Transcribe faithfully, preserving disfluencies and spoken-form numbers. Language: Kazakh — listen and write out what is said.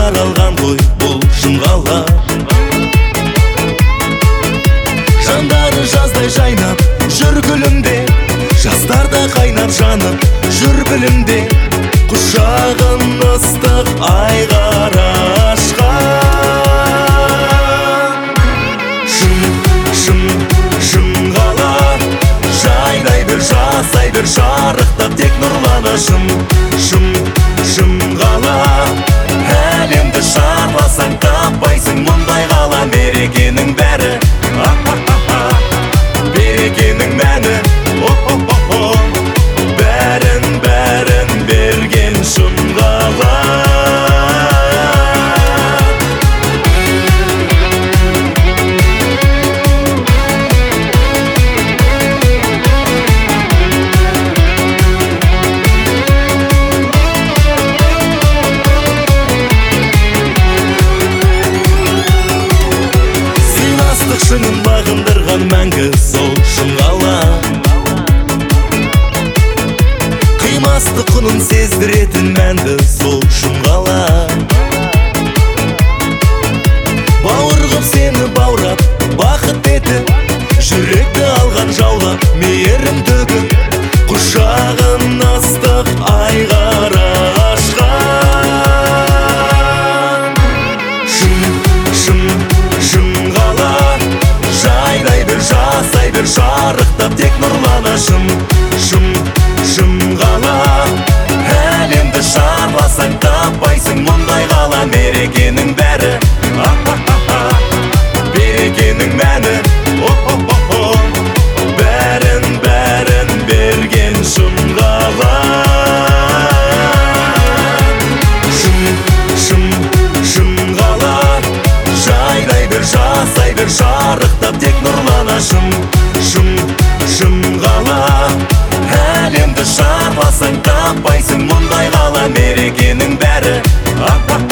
таралған ғой бұл шын қала. Жандары жаздай жайнап жүр күлімде, жастарда қайнап жанып жүр білімде. Құшағын ыстық айғара ашқан. Шын, шын, шын қала, жайнай бер, жасай бер, жарықтап тек нұрлана. Шын, шын, шын қала, әлемді шарласаң таппайсың мұндай қала. Мерекенің бәрі, берекенің мәні, бәрін бәрін берген шын қала. Сыйластық шыңын бағындырған мәңгі сол шын қала. Қимастық құнын сездіретін мәнді сол шын қала. Бауыр қып сені баурап, бақыт етіп, жүректі алған жаулап, мейірім төгіп, құшағын ыстық айғара ашқан. Шын, шын, шын қала, жайнай бер, жасай бер, жарықтап тек нұрлана. Шын, шын, шын қала, әлемді шарласаң таппайсың мұндай қала. Мерекенің бәрі, берекенің мәні, бәрін бәрін берген шын қала. Шын, шын, шын қала, жайнай бер, жасай бер, жарықтап тек нұрлана. Шын, шын, шын қала, әлемді шарласаң таппайсың мұндай қала. Мерекенің бәрі,